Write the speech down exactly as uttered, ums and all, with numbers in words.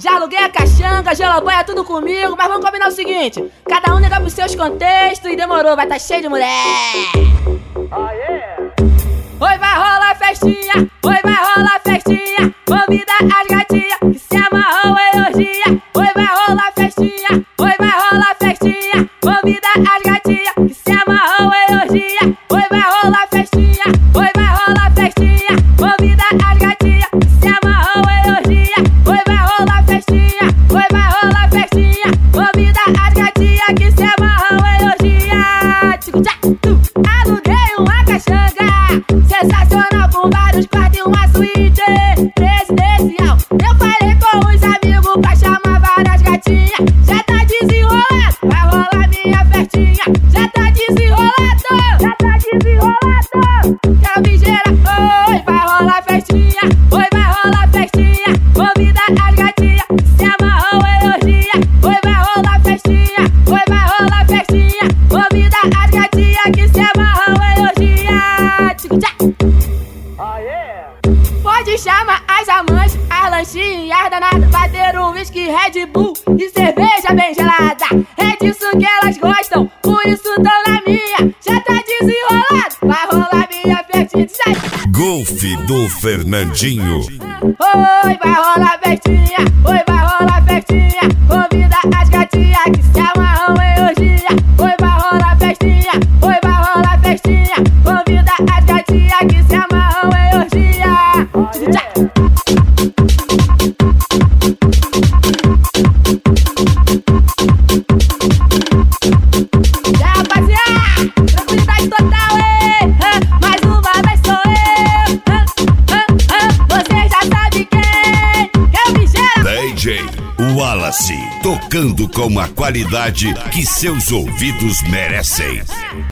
Já aluguei a caixanga, gelobanha, tudo comigo. Mas vamos combinar o seguinte: cada um nega pros seus contextos e demorou, vai tá cheio de mulher. Oh, yeah. Oi, vai rolar festinha, oi, vai rolar festinha. Convida as gatinhas que se amarram em orgia. Oi, vai rolar festinha, oi, vai rolar festinha. Convida as gatinhas que se amarram em orgia. Oi, vai rolar festinha, oi, vai rolar festinha. Convida as gatinhas que se amarram em orgia. Oi, vai rolar festinha, oi, vai rolar festinha. Convida as gatinhas que se amarram em orgia. Tico, tchá, tu. Aluguei uma caixanga sensacional com vários quartos e uma suíte presidencial. Eu falei com os amigos pra chamar várias gatinhas. Já tá desenrolado, vai rolar minha festinha. Já tá desenrolado, já tá desenrolado. Quero me gerar, oi, vai rolar festinha. Oi, vai rolar festinha. Convida as gatinhas que se amarram em orgia. Oi, vai rolar festinha. Oi, vai rolar festinha. Convida as gatinhas que se amarram em orgia. Tico, tchá. Oh, yeah. Pode chamar as amantes, as lanchinhas e as danadas. Bater um whisky, Red Bull e cerveja bem gelada. É disso que elas gostam, por isso tão na minha. Já tá desenrolado, vai rolar minha festinha. Golfe do Fernandinho. Oi, vai rolar festinha, oi, vai rolar festinha. Convida as gatinhas que se amarram em orgia. Oi, vai rolar festinha, oi, vai rolar festinha. Convida as gatinhas que se amarram em orgia. Oh, yeah. Já, rapaziada, tranquilidade total, hein? Ah, mais uma vez sou eu. Ah, ah, ah, você já sabe quem? Eu me gero. D J Wallace, tocando com a qualidade que seus ouvidos merecem.